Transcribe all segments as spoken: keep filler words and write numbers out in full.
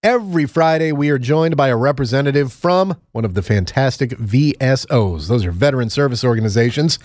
Every Friday, we are joined by a representative from one of the fantastic V S Os. Those are Veteran Service Organizations.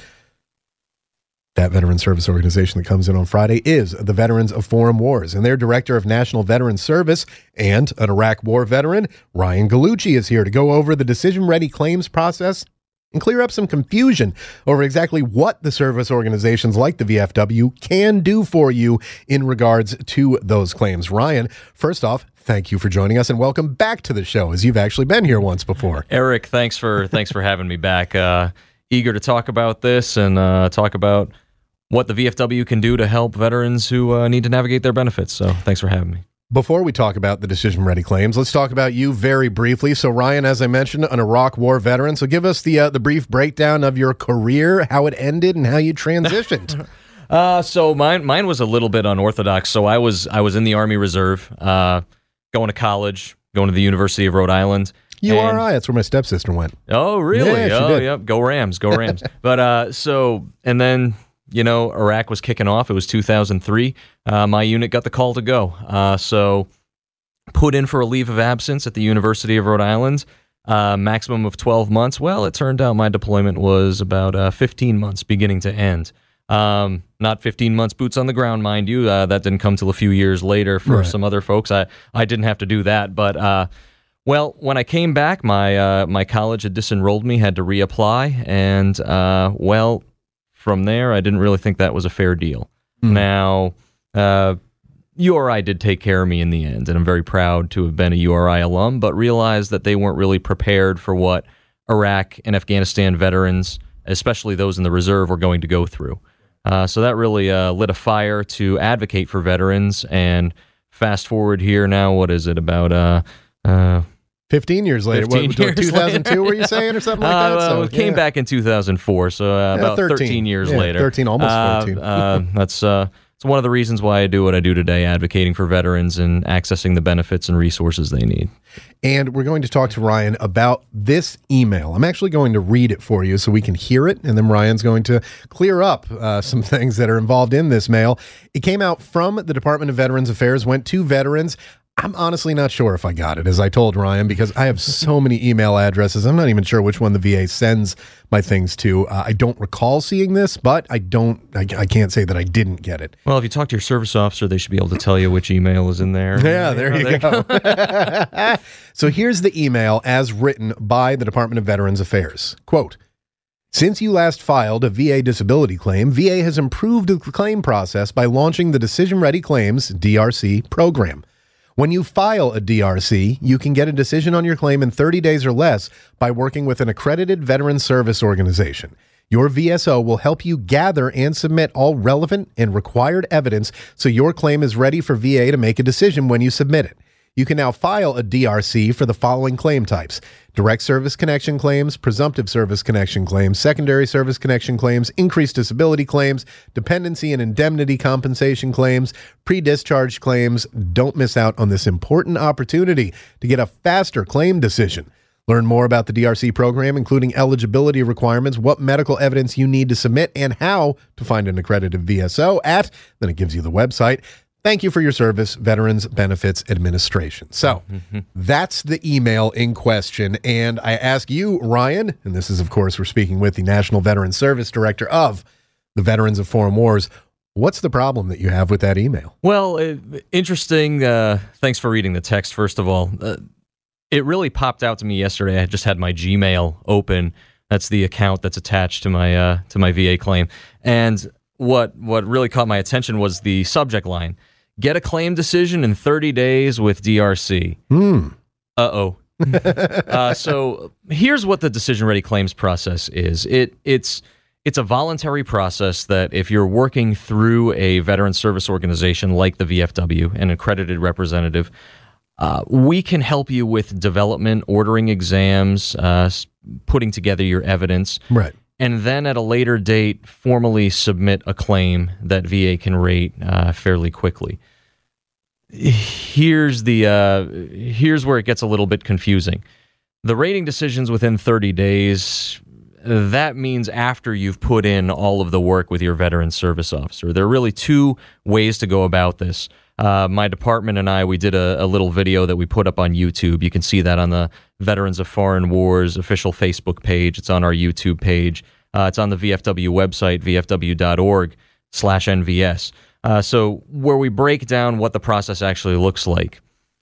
That veteran service organization that comes in on Friday is the Veterans of Foreign Wars, and their Director of National Veteran Service and an Iraq War veteran, Ryan Gallucci, is here to go over the decision-ready claims process and clear up some confusion over exactly what the service organizations like the V F W can do for you in regards to those claims. Ryan, first off, thank you for joining us and welcome back to the show, as you've actually been here once before. Eric, thanks for thanks for having me back. Uh, eager to talk about this and uh, talk about what the V F W can do to help veterans who uh, need to navigate their benefits. So thanks for having me. Before we talk about the decision-ready claims, let's talk about you very briefly. So, Ryan, as I mentioned, an Iraq War veteran. So give us the uh, the brief breakdown of your career, how it ended, and how you transitioned. uh, so mine mine was a little bit unorthodox. So I was I was in the Army Reserve, uh, going to college, going to the University of Rhode Island. U R I, that's where my stepsister went. Oh, really? Yeah, she oh, did. Yep. Go Rams, go Rams. But uh, so, and then, you know, Iraq was kicking off. It was two thousand three. Uh, my unit got the call to go. Uh, so put in for a leave of absence at the University of Rhode Island, uh, maximum of twelve months. Well, it turned out my deployment was about uh, fifteen months beginning to end. Um, not fifteen months boots on the ground, mind you. Uh, that didn't come till a few years later for Right. some other folks. I, I didn't have to do that. But, uh, well, when I came back, my uh, my college had disenrolled me, had to reapply. And, uh, well, from there, I didn't really think that was a fair deal. Mm. Now, uh, U R I did take care of me in the end, and I'm very proud to have been a U R I alum, but realized that they weren't really prepared for what Iraq and Afghanistan veterans, especially those in the reserve, were going to go through. Uh, so that really uh, lit a fire to advocate for veterans, and fast forward here now, what is it, about... Uh, uh, fifteen years later. fifteen What, years two thousand two, later. were you saying, or something like that? Uh, well, So, it came yeah. back in two thousand four, so uh, Yeah, about thirteen. thirteen years Yeah, later. thirteen, almost fourteen. Uh, uh, that's uh, it's one of the reasons why I do what I do today, advocating for veterans and accessing the benefits and resources they need. And we're going to talk to Ryan about this email. I'm actually going to read it for you so we can hear it, and then Ryan's going to clear up uh, some things that are involved in this mail. It came out from the Department of Veterans Affairs, went to veterans. I'm honestly not sure if I got it, as I told Ryan, because I have so many email addresses. I'm not even sure which one the V A sends my things to. Uh, I don't recall seeing this, but I don't. I, I can't say that I didn't get it. Well, if you talk to your service officer, they should be able to tell you which email is in there. Yeah, there you, you know, go. So here's the email as written by the Department of Veterans Affairs. Quote, "Since you last filed a V A disability claim, V A has improved the claim process by launching the Decision Ready Claims, D R C, program. When you file a D R C, you can get a decision on your claim in thirty days or less by working with an accredited veteran service organization. Your V S O will help you gather and submit all relevant and required evidence so your claim is ready for V A to make a decision when you submit it. You can now file a D R C for the following claim types: direct service connection claims, presumptive service connection claims, secondary service connection claims, increased disability claims, dependency and indemnity compensation claims, pre-discharge claims. Don't miss out on this important opportunity to get a faster claim decision. Learn more about the D R C program, including eligibility requirements, what medical evidence you need to submit, and how to find an accredited V S O at," then it gives you the website, "Thank you for your service, Veterans Benefits Administration." So mm-hmm. that's the email in question. And I ask you, Ryan, and this is, of course, we're speaking with the National Veteran Service Director of the Veterans of Foreign Wars. What's the problem that you have with that email? Well, uh, interesting. Uh, thanks for reading the text, first of all. Uh, it really popped out to me yesterday. I just had my Gmail open. That's the account that's attached to my uh, to my V A claim. And what what really caught my attention was the subject line: "Get a claim decision in thirty days with D R C." Hmm. Uh-oh. uh, so here's what the decision-ready claims process is. It it's it's a voluntary process that if you're working through a veteran service organization like the V F W, an accredited representative, uh, we can help you with development, ordering exams, uh, putting together your evidence. Right. And then at a later date, formally submit a claim that V A can rate uh, fairly quickly. Here's the uh, here's where it gets a little bit confusing. The rating decisions within thirty days, that means after you've put in all of the work with your veteran service officer. There are really two ways to go about this. Uh, my department and I, we did a, a little video that we put up on YouTube. You can see that on the Veterans of Foreign Wars official Facebook page. It's on our YouTube page. Uh, it's on the V F W website, v f w dot org slash N V S. Uh, so where we break down what the process actually looks like.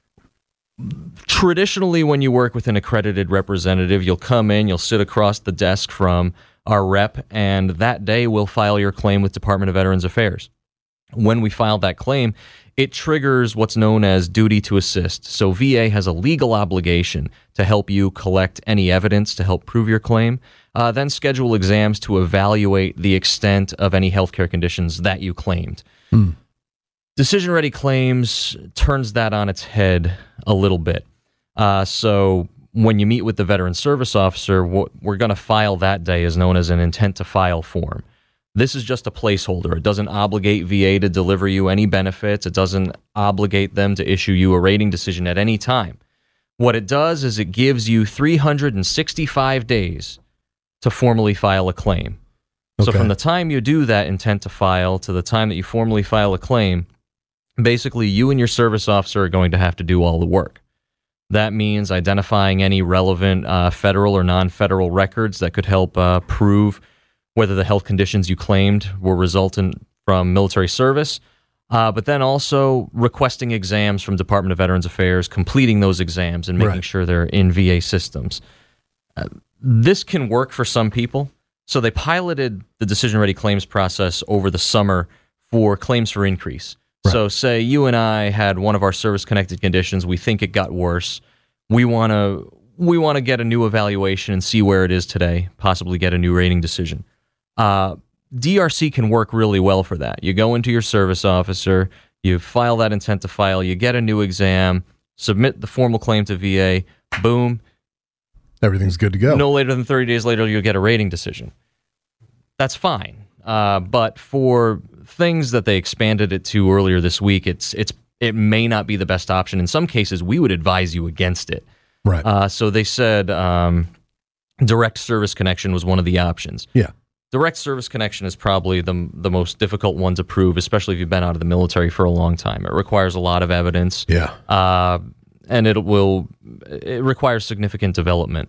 Traditionally, when you work with an accredited representative, you'll come in, you'll sit across the desk from our rep, and that day we'll file your claim with Department of Veterans Affairs. When we file that claim, it triggers what's known as duty to assist. So V A has a legal obligation to help you collect any evidence to help prove your claim, uh, then schedule exams to evaluate the extent of any healthcare conditions that you claimed. Hmm. Decision-ready claims turns that on its head a little bit. Uh, so when you meet with the Veteran Service Officer, what we're going to file that day is known as an intent to file form. This is just a placeholder. It doesn't obligate V A to deliver you any benefits. It doesn't obligate them to issue you a rating decision at any time. What it does is it gives you three hundred sixty-five days to formally file a claim. Okay. So from the time you do that intent to file to the time that you formally file a claim, basically you and your service officer are going to have to do all the work. That means identifying any relevant uh, federal or non-federal records that could help uh, prove whether the health conditions you claimed were resultant from military service, uh, but then also requesting exams from Department of Veterans Affairs, completing those exams, and making right. sure they're in V A systems. Uh, this can work for some people. So they piloted the decision-ready claims process over the summer for claims for increase. Right. So say you and I had one of our service-connected conditions. We think it got worse. We want to we want to get a new evaluation and see where it is today, possibly get a new rating decision. Uh, D R C can work really well for that. You go into your service officer, you file that intent to file, you get a new exam, submit the formal claim to V A, boom. Everything's good to go. No later than thirty days later, you'll get a rating decision. That's fine. Uh, but for things that they expanded it to earlier this week, it's it's it may not be the best option. In some cases, we would advise you against it. Right. Uh, so they said um, direct service connection was one of the options. Yeah. Direct service connection is probably the the most difficult one to prove, especially if you've been out of the military for a long time. It requires a lot of evidence. Yeah. Uh, and it will it requires significant development.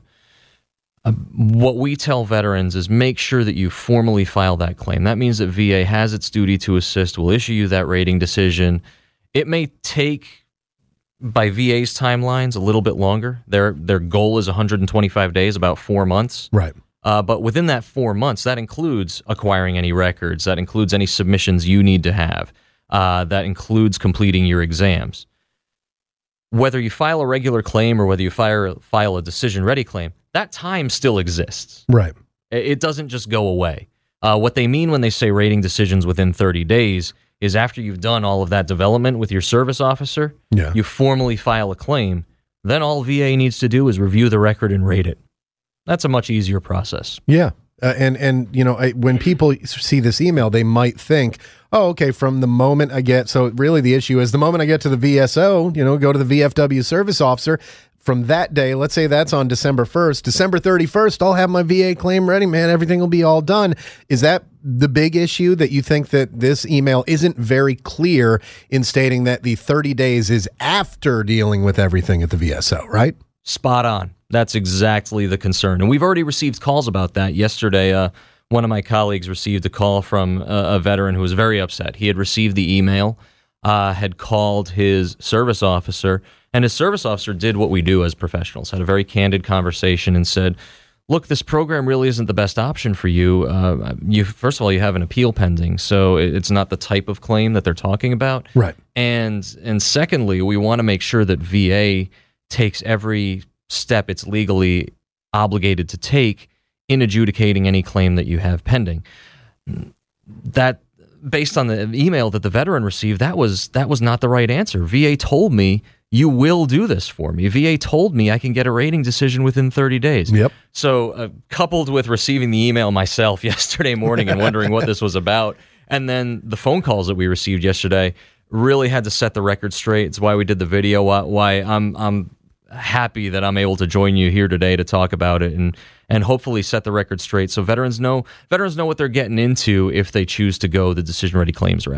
Uh, what we tell veterans is make sure that you formally file that claim. That means that V A has its duty to assist, will issue you that rating decision. It may take, by V A's timelines, a little bit longer. Their their goal is one hundred twenty-five days, about four months. Right. Uh, but within that four months, that includes acquiring any records. That includes any submissions you need to have. Uh, that includes completing your exams. Whether you file a regular claim or whether you file, file a decision-ready claim, that time still exists. Right. It doesn't just go away. Uh, what they mean when they say rating decisions within thirty days is after you've done all of that development with your service officer, yeah. you formally file a claim, then all V A needs to do is review the record and rate it. That's a much easier process. Yeah. Uh, and, and you know, I, when people see this email, they might think, oh, okay, from the moment I get, so really the issue is the moment I get to the V S O, you know, go to the V F W service officer, from that day, let's say that's on December first, December thirty-first, I'll have my V A claim ready, man, everything will be all done. Is that the big issue, that you think that this email isn't very clear in stating that the thirty days is after dealing with everything at the V S O, right? Spot on. That's exactly the concern. And we've already received calls about that. Yesterday, uh, one of my colleagues received a call from a, a veteran who was very upset. He had received the email, uh, had called his service officer, and his service officer did what we do as professionals, had a very candid conversation and said, look, this program really isn't the best option for you. Uh, you first of all, you have an appeal pending, so it's not the type of claim that they're talking about. Right. And, and secondly, we want to make sure that V A takes every step it's legally obligated to take in adjudicating any claim that you have pending. That, based on the email that the veteran received, that was that was not the right answer. V A told me, you will do this for me. V A told me I can get a rating decision within thirty days. Yep. So uh, coupled with receiving the email myself yesterday morning and wondering what this was about, and then the phone calls that we received yesterday, really had to set the record straight. It's why we did the video, why, why I'm I'm happy that I'm able to join you here today to talk about it and and hopefully set the record straight so veterans know veterans know what they're getting into if they choose to go the decision-ready claims route.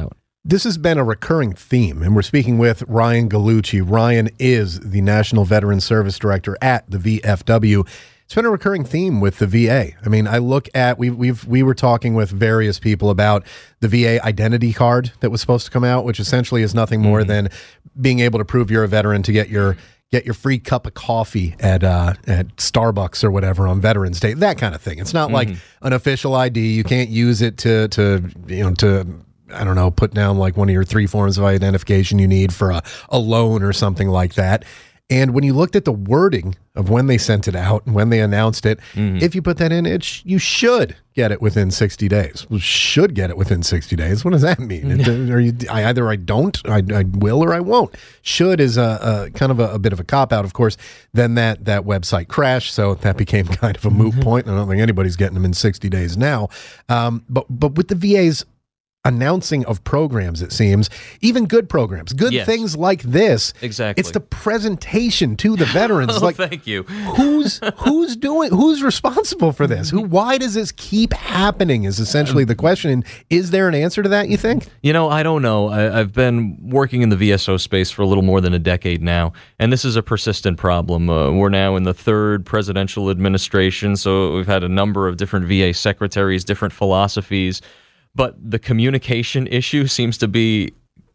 this has been a recurring theme, and we're speaking with Ryan Gallucci. Ryan is the National Veteran Service Director at the V F W. It's been a recurring theme with the V A. I mean, I look at, we we've we were talking with various people about the V A identity card that was supposed to come out, which essentially is nothing more mm-hmm. than being able to prove you're a veteran to get your get your free cup of coffee at uh, at Starbucks or whatever on Veterans Day, that kind of thing. It's not mm-hmm. like an official I D. You can't use it to to you know to I don't know, put down like one of your three forms of identification you need for a, a loan or something like that. And when you looked at the wording of when they sent it out and when they announced it, mm-hmm. if you put that in, it sh- you should get it within sixty days. Well, should get it within sixty days. What does that mean? It, are you, I, either I don't, I, I will, or I won't. Should is a, a kind of a, a bit of a cop-out, of course. Then that, that website crashed, so that became kind of a moot mm-hmm. point. I don't think anybody's getting them in sixty days now. Um, but but with the V A's announcing of programs, it seems, even good programs, good yes. things like this. Exactly. It's the presentation to the veterans. oh, like, thank you. who's who's doing? Who's responsible for this? Who? Why does this keep happening? Is essentially the question. And is there an answer to that, you think? You know, I don't know. I, I've been working in the V S O space for a little more than a decade now, and this is a persistent problem. Uh, we're now in the third presidential administration, so we've had a number of different V A secretaries, different philosophies. But the communication issue seems to be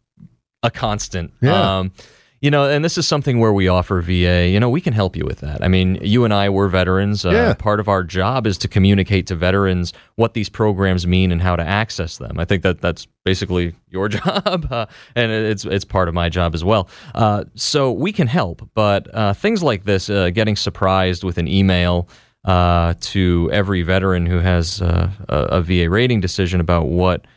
a constant. Yeah. Um, you know, and this is something where we offer V A, you know, we can help you with that. I mean, you and I were veterans. Uh, yeah. Part of our job is to communicate to veterans what these programs mean and how to access them. I think that that's basically your job, uh, and it's it's part of my job as well. Uh, so we can help, but uh, things like this, uh, getting surprised with an email Uh, to every veteran who has uh, a, a V A rating decision about what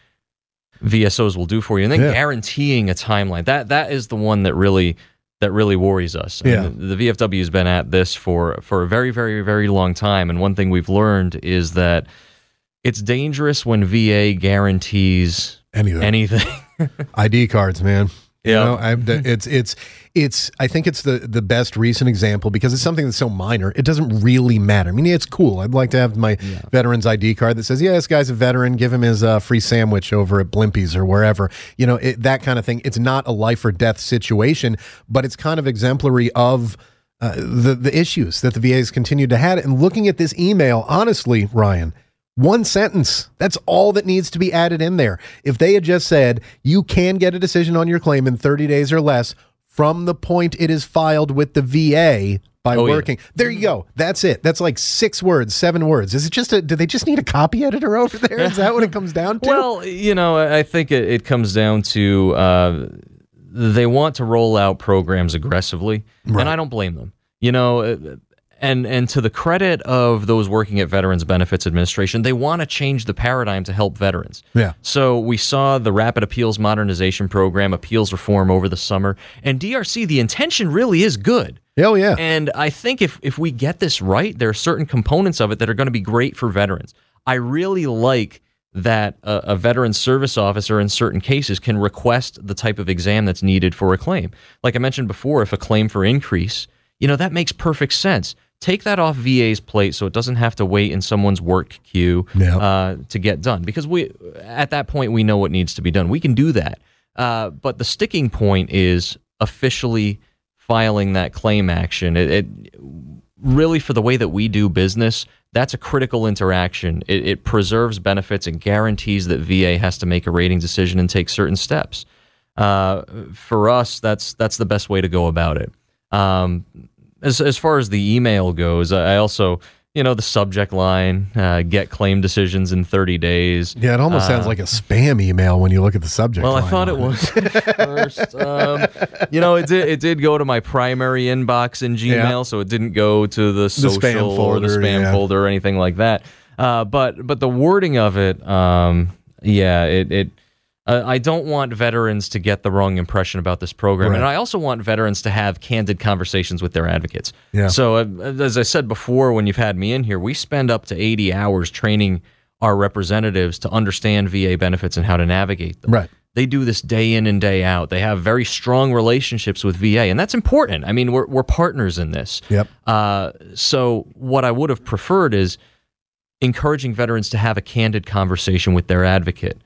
V S Os will do for you, and then yeah. guaranteeing a timeline. That that is the one that really that really worries us. I yeah. mean, the V F W has been at this for for a very, very, very long time, and one thing we've learned is that it's dangerous when V A guarantees anything. anything. I D cards, man. You yeah, know, I, it's it's it's. I think it's the the best recent example because it's something that's so minor. It doesn't really matter. I mean, it's cool. I'd like to have my yeah. veteran's I D card that says, "Yeah, this guy's a veteran. Give him his uh, free sandwich over at Blimpies or wherever." You know, it, that kind of thing. It's not a life or death situation, but it's kind of exemplary of uh, the the issues that the V A's continued to have. And looking at this email, honestly, Ryan. One sentence. That's all that needs to be added in there. If they had just said, you can get a decision on your claim in thirty days or less from the point it is filed with the V A by oh, working. Yeah. There you go. That's it. That's like six words, seven words. Is it just a, do they just need a copy editor over there? Is that what it comes down to? Well, you know, I think it, it comes down to uh, they want to roll out programs aggressively, right. and I don't blame them. You know, And and to the credit of those working at Veterans Benefits Administration, they want to change the paradigm to help veterans. Yeah. So we saw the Rapid Appeals Modernization Program, appeals reform over the summer, and D R C, the intention really is good. Oh, yeah. And I think if, if we get this right, there are certain components of it that are going to be great for veterans. I really like that a, a veteran service officer in certain cases can request the type of exam that's needed for a claim. Like I mentioned before, if a claim for increase, you know, that makes perfect sense. Take that off V A's plate so it doesn't have to wait in someone's work queue yep. uh, to get done. Because we, at that point, we know what needs to be done. We can do that. Uh, but the sticking point is officially filing that claim action. It, it really, for the way that we do business, that's a critical interaction. It, it preserves benefits and guarantees that V A has to make a rating decision and take certain steps. Uh, for us, that's that's the best way to go about it. Um, As as far as the email goes, I also, you know, the subject line, uh, get claim decisions in thirty days. Yeah, it almost uh, sounds like a spam email when you look at the subject well, line. Well, I thought it was first. Um, you know, it did, it did go to my primary inbox in Gmail, yeah. so it didn't go to the social the spam folder, or the spam yeah. folder or anything like that. Uh, but but the wording of it, um, yeah, it... it Uh, I don't want veterans to get the wrong impression about this program, right. and I also want veterans to have candid conversations with their advocates. Yeah. So, uh, as I said before, when you've had me in here, we spend up to eighty hours training our representatives to understand V A benefits and how to navigate them. Right. They do this day in and day out. They have very strong relationships with V A, and that's important. I mean, we're we're partners in this. Yep. Uh, so, what I would have preferred is encouraging veterans to have a candid conversation with their advocate.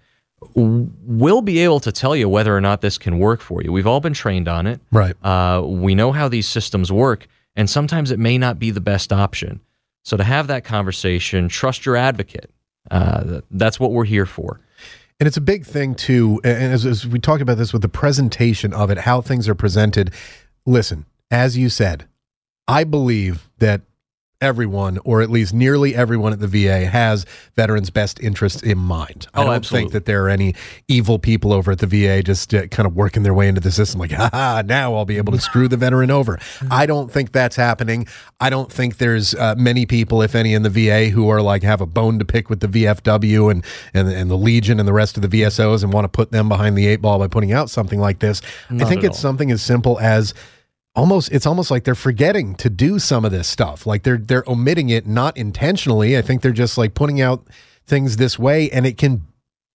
we'll be able to tell you whether or not this can work for you. We've all been trained on it. Right. Uh, we know how these systems work, and sometimes it may not be the best option. So to have that conversation, trust your advocate. Uh, that's what we're here for. And it's a big thing, too, and as, as we talked about this with the presentation of it, how things are presented. Listen, as you said, I believe that everyone, or at least nearly everyone at the V A, has veterans' best interests in mind. I oh, don't absolutely. think that there are any evil people over at the V A just uh, kind of working their way into the system like, ha ha, now I'll be able to screw the veteran over. I don't think that's happening. I don't think there's uh, many people, if any, in the V A who are like have a bone to pick with the V F W and, and, and the Legion and the rest of the V S Os and want to put them behind the eight ball by putting out something like this. Not I think at it's all. something as simple as Almost, it's almost like they're forgetting to do some of this stuff. Like they're they're omitting it, not intentionally. I think they're just like putting out things this way, and it can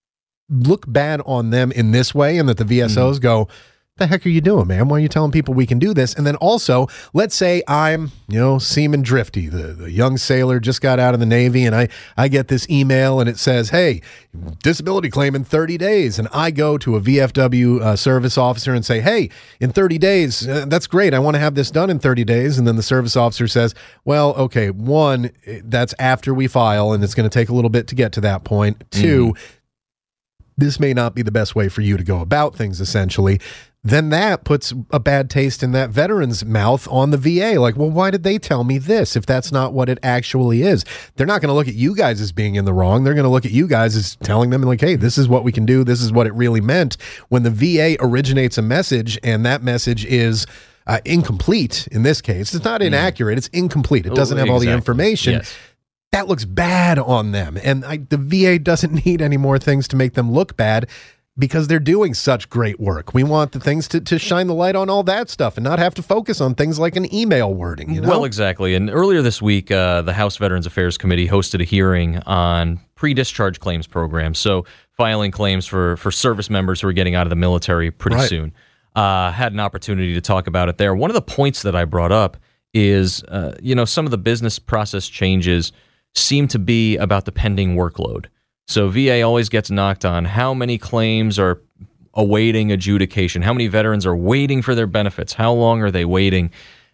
look bad on them in this way, and that the V S Os mm. go, the heck are you doing, man? Why are you telling people we can do this? And then also, let's say I'm, you know, Seaman Drifty, the, the young sailor, just got out of the Navy, and I, I get this email, and it says, hey, disability claim in thirty days. And I go to a V F W uh, service officer and say, hey, in thirty days, uh, that's great. I want to have this done in thirty days. And then the service officer says, well, okay, one, that's after we file, and it's going to take a little bit to get to that point. Two, mm-hmm. this may not be the best way for you to go about things, essentially. Then that puts a bad taste in that veteran's mouth on the V A. Like, well, why did they tell me this if that's not what it actually is? They're not going to look at you guys as being in the wrong. They're going to look at you guys as telling them, like, hey, this is what we can do. This is what it really meant. When the V A originates a message and that message is uh, incomplete, in this case, it's not inaccurate. It's incomplete. It doesn't have all the information. Yes. That looks bad on them. And I, the V A doesn't need any more things to make them look bad, because they're doing such great work. We want the things to, to shine the light on all that stuff and not have to focus on things like an email wording. You know? Well, exactly. And earlier this week, uh, the House Veterans Affairs Committee hosted a hearing on pre-discharge claims programs. So filing claims for, for service members who are getting out of the military pretty right. soon. Uh, had an opportunity to talk about it there. One of the points that I brought up is, uh, you know, some of the business process changes seem to be about the pending workload. So V A always gets knocked on how many claims are awaiting adjudication, how many veterans are waiting for their benefits, how long are they waiting?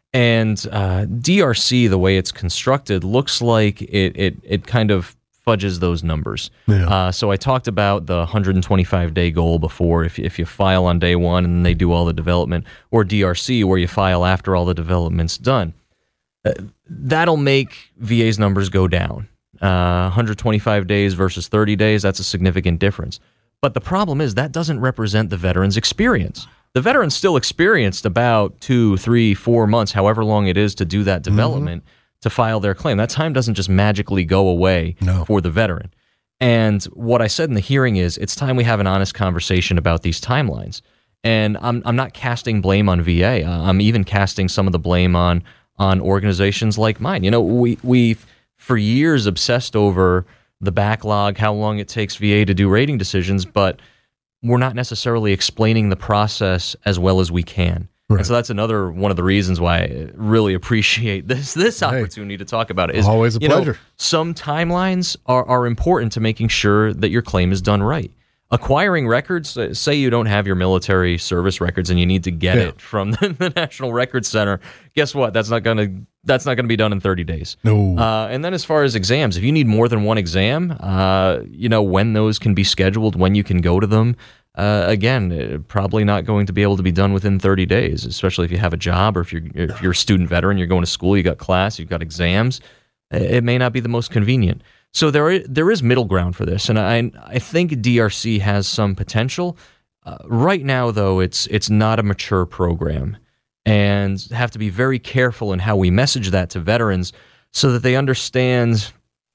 And uh, D R C, the way it's constructed, looks like it it, it kind of fudges those numbers. Yeah. Uh, so I talked about the one hundred twenty-five day goal before. If, if you file on day one and then they do all the development, or D R C, where you file after all the development's done, uh, that'll make V A's numbers go down. Uh, one hundred twenty-five days versus thirty days, that's a significant difference. But the problem is that doesn't represent the veteran's experience. The veteran's still experienced about two, three, four months, however long it is to do that development, mm-hmm. to file their claim. That time doesn't just magically go away no. for the veteran. And what I said in the hearing is it's time we have an honest conversation about these timelines. And I'm I'm not casting blame on V A. Uh, I'm even casting some of the blame on on organizations like mine. You know, we we've for years obsessed over the backlog, how long it takes V A to do rating decisions, but we're not necessarily explaining the process as well as we can. Right. And so that's another one of the reasons why I really appreciate this this hey, opportunity to talk about it. Is, always a you pleasure. Know, some timelines are, are important to making sure that your claim is done right. Acquiring records, say you don't have your military service records and you need to get yeah. it from the, the National Records Center. Guess what? That's not going to that's not going to be done in thirty days. No. Uh, and then as far as exams, if you need more than one exam, uh, you know when those can be scheduled, when you can go to them. Uh, again, probably not going to be able to be done within thirty days, especially if you have a job or if you're if you're a student veteran, you're going to school, you got class, you've got exams. It may not be the most convenient. So there is, there is middle ground for this, and I I think D R C has some potential. Uh, right now, though, it's it's not a mature program, and have to be very careful in how we message that to veterans so that they understand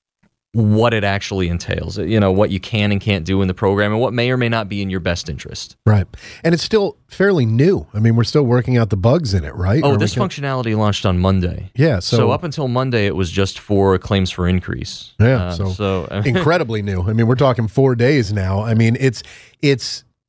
what it actually entails, you know, what you can and can't do in the program and what may or may not be in your best interest. Right. And it's still fairly new. I mean, we're still working out the bugs in it, right? Oh, or this can... functionality launched on Monday. Yeah. So, so up until Monday, it was just for claims for increase. Yeah. Uh, so, so incredibly new. I mean, we're talking four days now. I mean, it's, it's,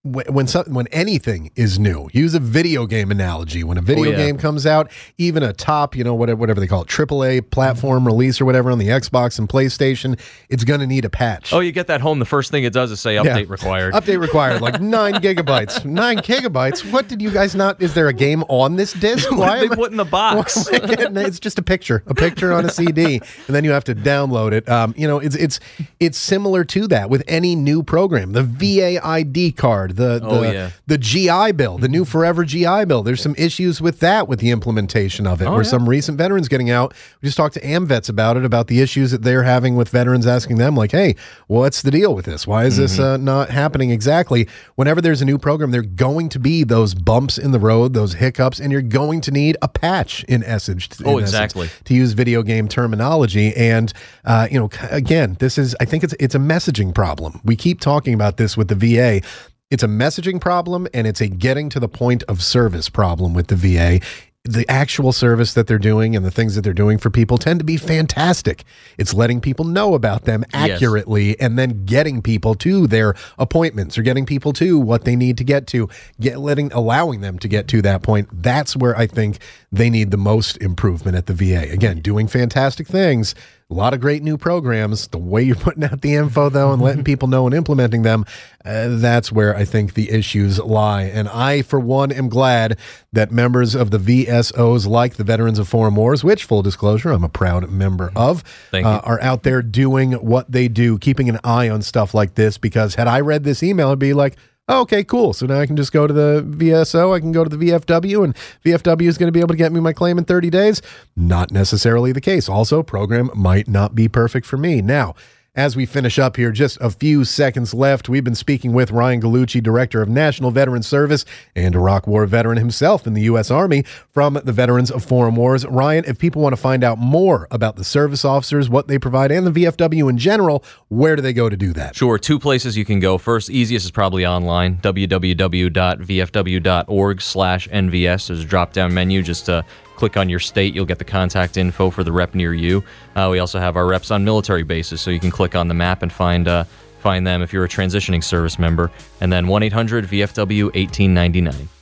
when when, some, when anything is new, use a video game analogy. When a video oh, yeah. game comes out, even a top, you know, whatever, whatever they call it, triple A platform release or whatever on the Xbox and PlayStation, it's going to need a patch. Oh, you get that home, the first thing it does is say update Yeah. required. Update required, like nine gigabytes. Nine gigabytes? What did you guys not, is there a game on this disc? What Why did am they I- put in the box? Why am I getting- it's just a picture, a picture on a C D, and then you have to download it. Um, you know, it's it's it's similar to that with any new program. The V A I D card, the Oh, the, yeah. the G I Bill, the new Forever G I Bill. There's some issues with that, with the implementation of it. Oh, where yeah. some recent veterans getting out. We just talked to AmVets about it, about the issues that they're having with veterans, asking them like, "Hey, what's the deal with this? Why is this uh, not happening exactly?" Whenever there's a new program, there are going to be those bumps in the road, those hiccups, and you're going to need a patch in essence. in Oh, essence, exactly. to use video game terminology. And uh, you know, again, this is I think it's it's a messaging problem. We keep talking about this with the V A. It's a messaging problem, and it's a getting to the point of service problem with the V A. The actual service that they're doing and the things that they're doing for people tend to be fantastic. It's letting people know about them accurately and then getting people to their appointments or getting people to what they need to get to, get letting allowing them to get to that point. That's where I think they need the most improvement at the V A. Again, doing fantastic things. A lot of great new programs. The way you're putting out the info, though, and letting people know and implementing them, uh, that's where I think the issues lie. And I, for one, am glad that members of the V S Os, like the Veterans of Foreign Wars, which, full disclosure, I'm a proud member of, Thank you. uh, are out there doing what they do, keeping an eye on stuff like this. Because had I read this email, it'd be like, oh, okay, cool. So now I can just go to the V S O, I can go to the V F W, and V F W is going to be able to get me my claim in thirty days. Not necessarily the case. Also, program might not be perfect for me. Now, as we finish up here, just a few seconds left. We've been speaking with Ryan Gallucci, Director of National Veteran Service and Iraq War veteran himself in the U S Army from the Veterans of Foreign Wars. Ryan, if people want to find out more about the service officers, what they provide, and the V F W in general, where do they go to do that? Sure, two places you can go. First, easiest is probably online, w w w dot v f w dot org slash n v s. There's a drop-down menu. Just uh, click on your state. You'll get the contact info for the rep near you. Uh, we also have our reps on military bases, so you can click on the map and find uh, find them if you're a transitioning service member. And then one eight hundred V F W eighteen ninety-nine.